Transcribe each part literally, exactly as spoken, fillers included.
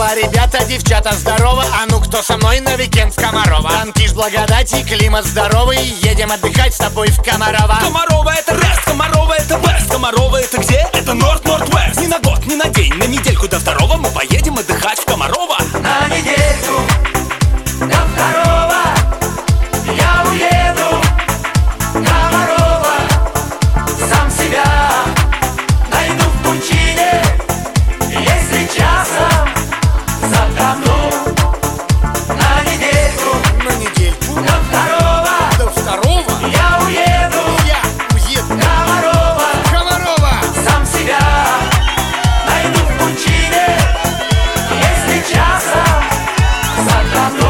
здорово, ребята, девчата, здорово. А ну кто со мной на уикенд в Комарова? Танкиш, благодати, климат здоровый. Едем отдыхать с тобой в Комарова. Комарова это Рест, Комарова это Вест. Комарова это где? Это Норд, Норд, Вест. Не на год, не на день, на недельку до второго мы поедем отдыхать в Комарова. На недельку до второго я уеду в Комарова. Сам себя найду в пучине, если часом затону. На недельку На недельку до второго до второго я уеду я уеду в Комарова. в Комарова. Сам себя найду в пучине, если часом затону.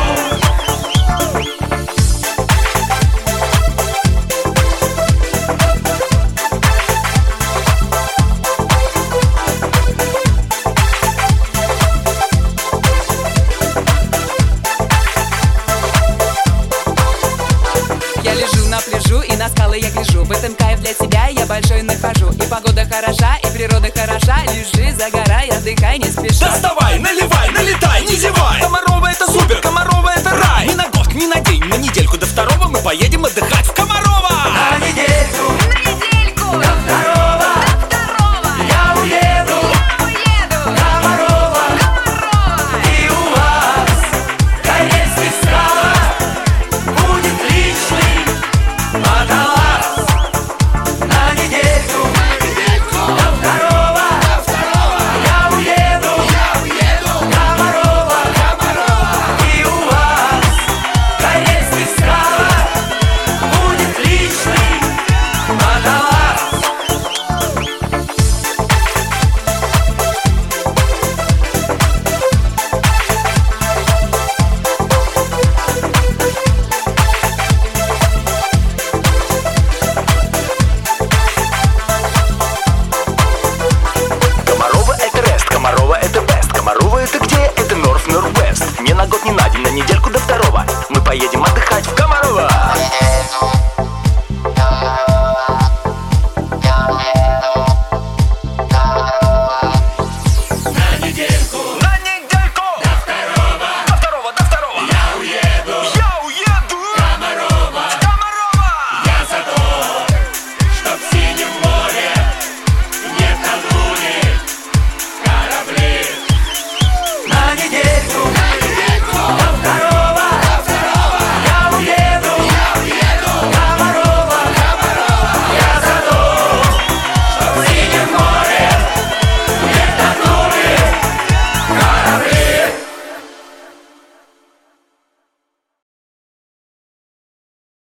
Я лежу на пляжу и на скалы я гляжу. В этом кайф для себя я большой нахожу. И погода хороша, и природа хороша. Лежи, загорай, отдыхай, не спеша. Доставай, наливай, налетай, не зевай. Комарова это супер, Комарова это рай. Ни на год, ни на день, на недельку до второго мы поедем отдыхать в Комарова.